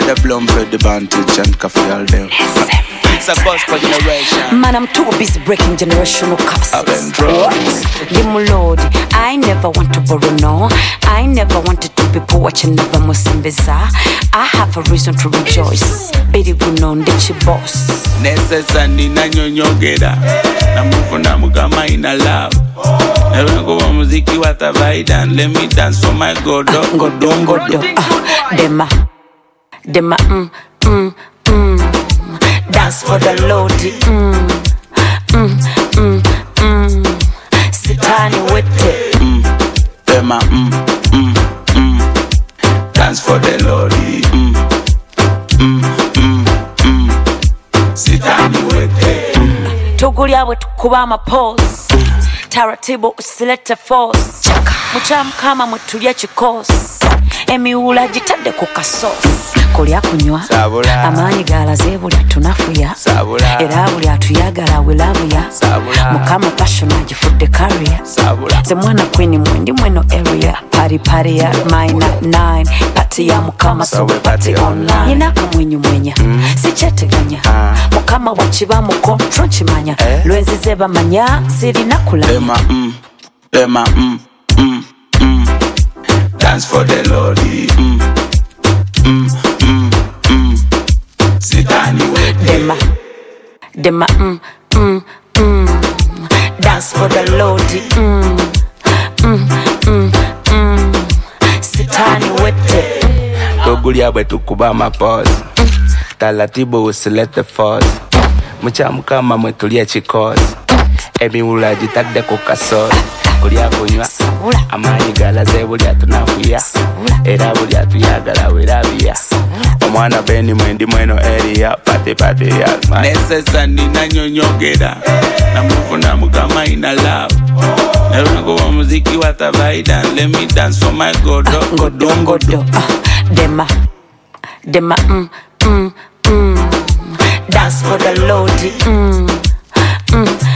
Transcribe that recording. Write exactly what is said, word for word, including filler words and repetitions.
the blum for the vantage and coffee all day. It's a gospel generation. Man, I'm too busy breaking generational curses. What? Limulodi, I never want to borrow, no. I never wanted to be poor watching never musimbiza. I have a reason to rejoice. Bidi gunon dichi boss. Necessary na nyonyogeda. Na mufuna mukama ina love. Never go wa muziki wa tavaida and let me dance for my godo. Godo, godo. Ah, dema, dema, mm, mm, mm. Dance for the Lord, mm, mm, mm, mm. Sitani wete, mm, dema, mm, mm, mm. Dance for the Lord, mm, mm, mm, mm. Sitani wete, mm. Tugulia wetu kuba mapose, taratibu usilete force. Muchamu kama mutulia chikosi, emi ula jitade kukasosi. Kulia kunywa, sabula. Amani gala zebu ya tunafuya, sabula. Erabu ya tuyagala we love ya, sabula. Mukama passion ajifude career, sabula. Zemwana queen mwendi mweno area. Party party ya mine at nine. Party ya mukama so we party online. Nina kamwenyu mwenya, mm. Sichete ganya, uh. Mukama wachiba muko tronchi manya, eh? Lwenzi zeba manya, siri nakulanya. Dema, mm, dema, mm, mm, mm. Dance for the Lord, mm, mm, mm, mm. Sitani wete. Dema, dema, mm, mm, mm. Dance for the Lord, mm, mm, mm, mm. Sitani wete. Tugulia wetu kuba mapose, taratibu usilete force. Muchamu kama mwetulia chikosi, emi ula jitade kukasosi. Kulia kunywa, amani gala zebu ya tunafuya, erabu ya tuyagala we labia. Omwana beni mwendi mweno area, pate pate ya man. Necessary na nyonyogeda, na mufuna mukama ina love. Never go wa muziki wa tavaida, let me dance for my godo. Godo, godo, ah, dema, dema, mm, mm, mm. Dance for the Lord, mm, mm.